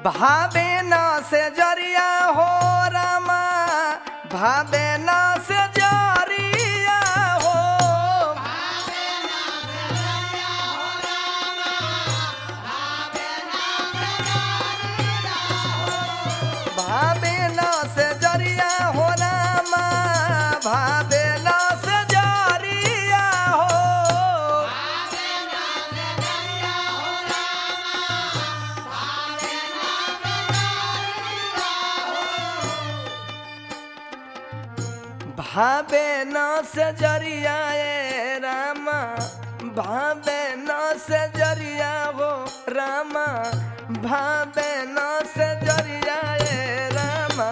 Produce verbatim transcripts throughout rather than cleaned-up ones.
भावे न से जरिया हो रामा भावे न से जरिया हो भावे न से जरिया हो रामा भावे न से जरिया हो भावे न से जरिया ए रामा भावे न से जरिया हो रामा भावे न से जरिया ए रामा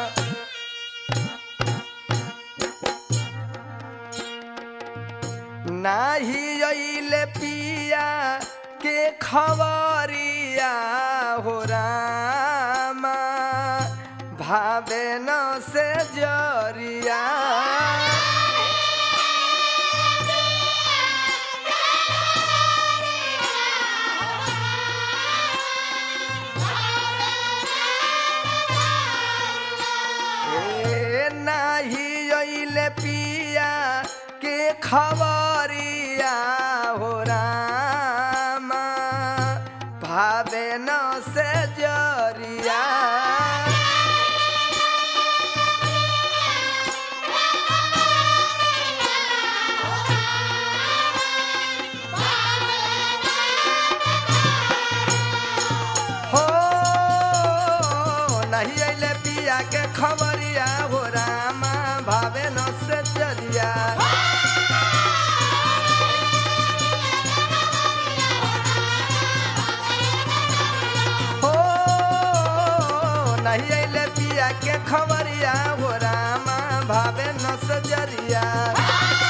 नाही अइले पिया के खबरिया हो रामा भावे न से जरिया ए नाही अइले पिया के खबरिया हो रामा भावे न से जरिया नहीं अइले पिया के खबरिया हो रामा भावे न से जरिया हो नहीं अइले पिया के खबरिया हो रामा भावे न से जरिया